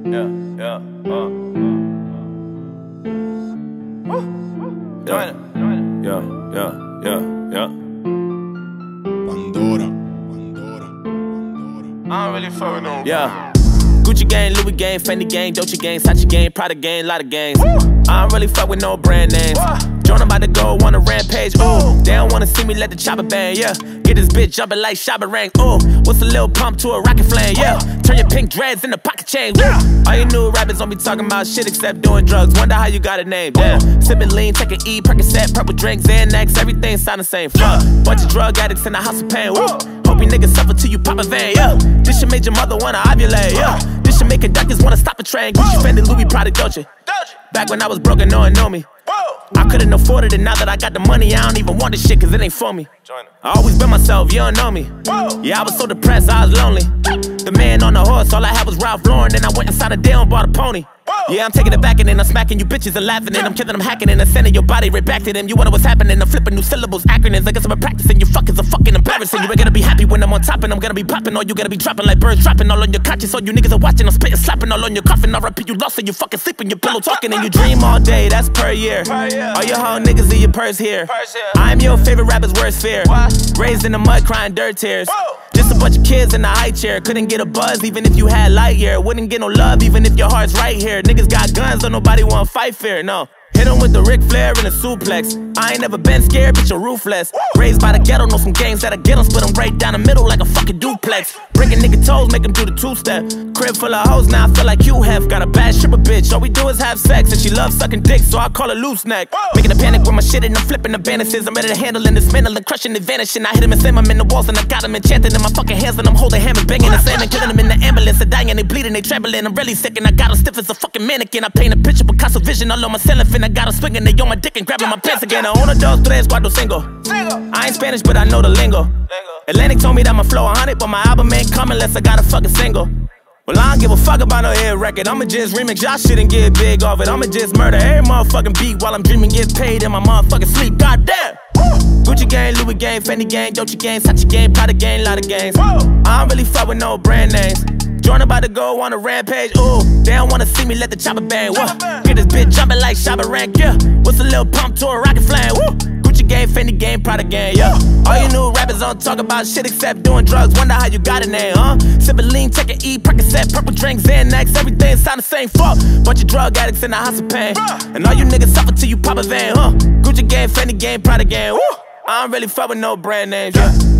Pandora. I don't really fuck with no. Yeah. Gucci gang, Louis gang, Fendi gang, Dolce gang, Sachi gang, Prada gang, lot of gangs. I don't really fuck with no brand names. Jordan about to go on a rampage. Ooh, they don't wanna see me let the chopper bang. Yeah, get this bitch jumping like Shabba Rank. Ooh, what's a little pump to a rocket flame? Yeah, turn your pink dreads into pocket chain. All you new rappers don't be talking about shit except doing drugs. Wonder how you got a name. Damn, sipping lean, take an E, Percocet, purple drink, Xanax, everything sound the same. Fuck, bunch of drug addicts in the house of pain. Woo. Hope you niggas suffer till you pop a vein, yeah. This shit made your mother wanna ovulate, yeah. This shit make conductors wanna stop a train. Gucci, Fendi, Louis, Prada, Dolce. Back when I was broke and no one know me. I couldn't afford it, and now that I got the money, I don't even want this shit, cause it ain't for me. I always been myself, you don't know me. Yeah, I was so depressed, I was lonely. The man on the horse, all I had was Ralph Lauren, and I went inside a deal and bought a pony. Yeah, I'm taking it back and then I'm smacking you bitches and laughing and I'm killing, I'm hacking and I'm sending your body right back to them. You wonder what's happening, I'm flipping new syllables, acronyms. I guess I'm practicing, you fuckers are fucking embarrassing. You ain't gonna be happy when I'm on top and I'm gonna be popping, or you gonna be dropping like birds dropping all on your conscience. All you niggas are watching, I'm spitting, slapping all on your coffin. I repeat, you lost and you fucking sleeping, your pillow talking and you dream all day, that's per year. All your whole niggas in your purse here. I'm your favorite rapper's worst fear. Raised in the mud crying dirt tears. Just a bunch of kids in a high chair. Couldn't get a buzz even if you had light year. Wouldn't get no love even if your heart's right here. Niggas got guns, don't nobody wanna fight fair, no. Hit him with the Ric Flair and a suplex. I ain't never been scared, bitch, you're ruthless. Raised by the ghetto, know some gangs that'll get 'em, split 'em right down the middle like a fucking duplex. Breaking nigga toes, make 'em do the two-step. Crib full of hoes, now I feel like you have. Got a bad stripper bitch, all we do is have sex. And she loves sucking dick, so I call her loose neck. Making a panic with my shit and I'm flipping the bandages. I'm ready to handle and dismantle and crushing and vanishing. I hit him and slam him in the walls and I got him enchanted in my fucking hands. And I'm holding hammers, banging and slamming, killing him in the ambulance. They're dying, they bleeding, they trembling. I'm really sick and I got him stiff as a fucking mannequin. I paint a picture, Picasso vision all on my ceiling. I got him swinging, they on my dick and grabbing my pants again. I own a dos, tres, cuatro, cinco. I ain't Spanish, but I know the lingo. Atlantic told me that my flow 100, but my album ain't coming unless I got a fucking single. Well, I don't give a fuck about no hit record. I'ma just remix y'all shit and get big off it. I'ma just murder every motherfucking beat while I'm dreaming, get paid in my motherfucking sleep. Goddamn. Gucci gang, Louis gang, Fendi gang, Dolce gang, Sachi gang, Prada gang, lot of gangs. I don't really fuck with no brand names. Jordan about to go on a rampage. Ooh, they don't wanna see me let the chopper bang. Whoa, get this bitch jumping like Shabba Rank. Yeah, what's a little pump to a rocket flame? Woo, Gucci gang, Fendi gang, Prada gang. Yeah, all you new rappers don't talk about shit except doing drugs. Wonder how you got a name, huh? Sipping lean, take an E, Percocet, purple drink, Xanax, everything sound the same. Fuck, bunch of drug addicts in the house of pain, and all you niggas suffer till you pop a vein, huh? Gucci gang, Fendi gang, Prada gang. Woo, I don't really fuck with no brand names. Yeah.